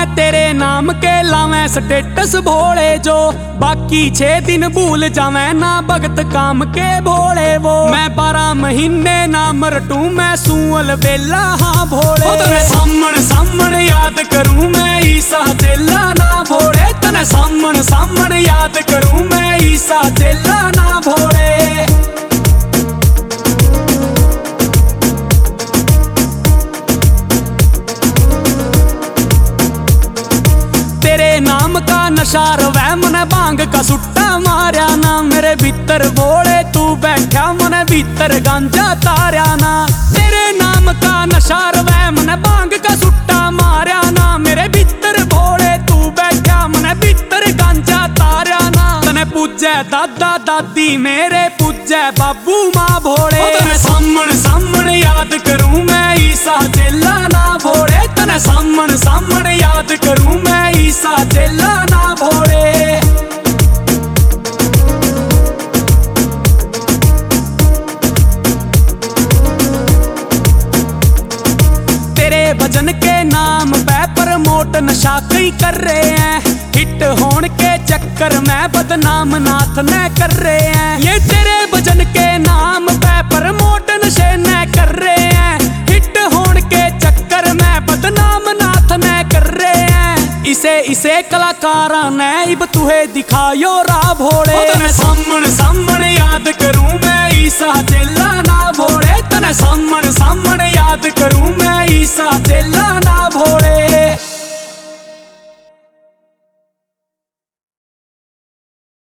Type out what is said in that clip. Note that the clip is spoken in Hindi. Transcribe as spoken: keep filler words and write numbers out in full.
तेरे नाम के लावे स्टेटस भोले जो, बाकी छह दिन भूल जावे ना भगत काम के भोले वो। मैं बारह महीने नाम रटू मैं सूअल बेला हाँ भोले। तेरे सामण सामण याद करूं मैं ईसा चेला ना भोले। तेरे सामण सामण याद करूं मैं ईसा चेला ना भोले। तेरे नाम का नशा रवै मने भांग का सुट्टा मारया ना। मेरे भीतर भोले तू बैठा मने भीतर गांजा तारया ना। तेरे नाम का नशा रवै मने भांग का सुट्टा मारया ना। मेरे भीतर भोले तू बैठा मने भीतर गांजा तारया ना। तने पूजै दादा दादी मेरे पूजै बाबू माँ भोले। तने सामण सामण याद करूं मैं ईसा चेला ना भोले। तने सामण सामण याद करूं मैं ईसा चेला ना भोले। तेरे भजन के नाम पे प्रमोट नशा कई कर रहे हैं। हिट होने के चक्कर में बदनाम नाथ न कर रहे हैं। ये तेरे भजन के नाम पे प्रमोट नशे न कर रहे हैं। हिट होने के चक्कर में बदनाम नाथ न कर रहे हैं। इसे इसे कलाकारा ने इब तुहे दिखायो रा भोले। तने सामण सामण याद करूं मैं ईसा चेला ना भोले। तने सामण सामण याद करूं मैं ईसा चेला ना भोले।